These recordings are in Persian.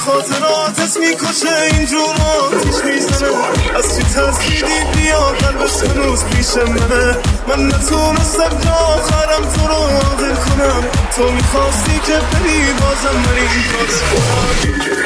خاطراتت میکشه اینجور آتیش میزنه از چی ترسیدی بیا قلبت هنوز پیش منه من نتونستم تا آخرم تو رو عاقل کنم تو میخواستی که بری بازم من این کارت کنم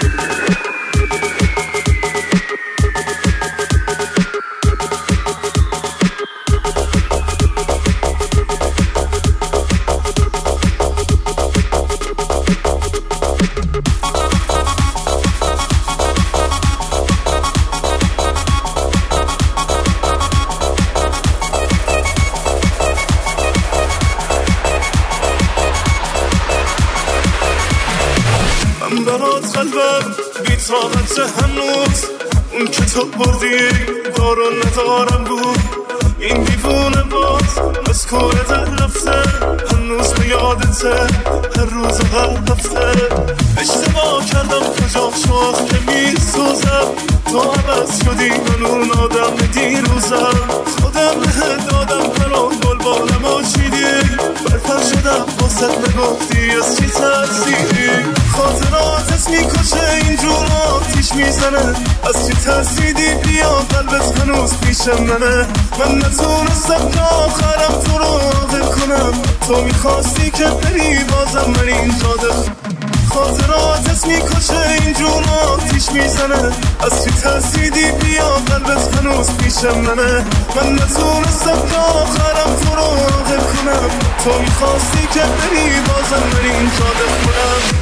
برات قلبم بی‌طاقت هنوز اون که تو بردی دارو ندارم بود این دیوونه باز از کوره در رفته هنوز به یادته هر روز و هر هفته اشتباه کردم کجا شد که میسوزم تو عوض شدی من اون آدم دیروزم خودم بهت دادم برام گلبالم و چیدی برپر شدم واسط نگفتی از چی ترسیدی خاطراتت میکشه اینجور آتیش میزنه از چی ترسیدی بیا قلبت هنوز پیش منه من نتونستم تا آخرم تو رو عاقل کنم تو میخواستی که بری بازم من اینجا خاطراتت میکشه اینجور آتیش میزنه از چی ترسیدی بیا قلبت هنوز پیش منه من نتونستم تا آخرم تو رو عاقل کنم تو میخواستی که بری بازم من اینجا بخونم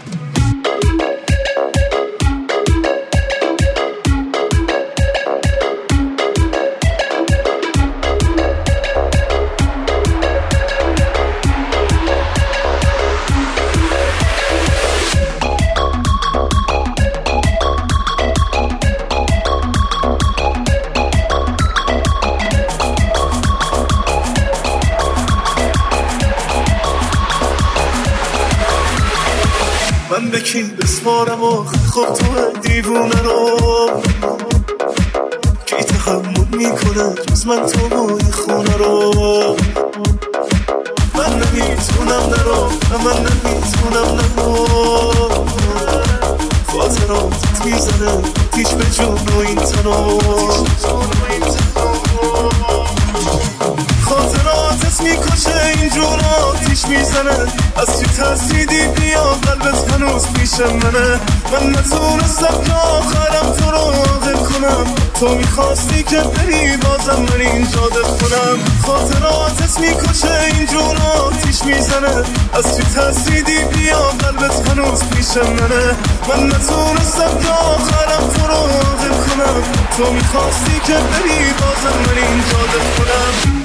من به کی بسپارم و خب تو دیوونه رو کی تحمل میکنه جز من تو بوی خونه رو من نمیتونم نرو من نمیتونم نرو خاطراتت میزنه تیش به جون و این تنو خاطراتت میکشه اینجور آتیش میزنه از چی ترسیدی بیا قلبت هنوز پیش منه من نتونستم تا آخرم تو رو عاقل کنم تو میخواستی که بری بازم من اینجا بخونم خاطراتت میکشه اینجور آتیش میزنه از چی ترسیدی بیا قلبت هنوز پیش منه من نتونستم تا آخرم تو رو عاقل کنم تو میخواستی که بری بازم من اینجا بخونم